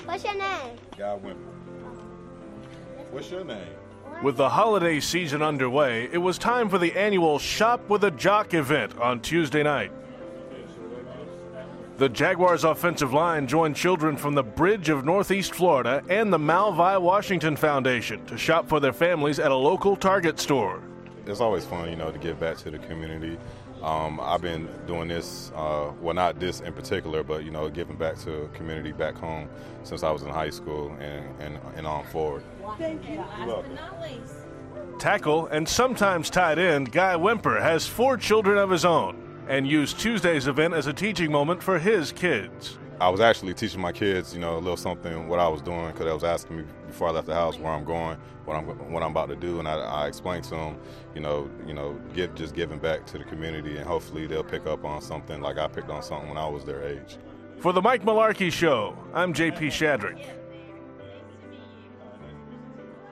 What's your name? Guy Wimper. What's your name? With the holiday season underway, it was time for the annual Shop with a Jock event on Tuesday night. The Jaguars offensive line joined children from the Bridge of Northeast Florida and the Malvi Washington Foundation to shop for their families at a local Target store. It's always fun, to give back to the community. I've been doing this, well, not this in particular, but, giving back to the community back home since I was in high school and on forward. Thank you. Tackle and sometimes tight end Guy Wimper has 4 children of his own and used Tuesday's event as a teaching moment for his kids. I was actually teaching my kids, a little something, what I was doing, because they was asking me before I left the house where I'm going, what I'm about to do, and I explained to them, just giving back to the community, and hopefully they'll pick up on something like I picked on something when I was their age. For the Mike Malarkey Show, I'm J.P. Shadrick.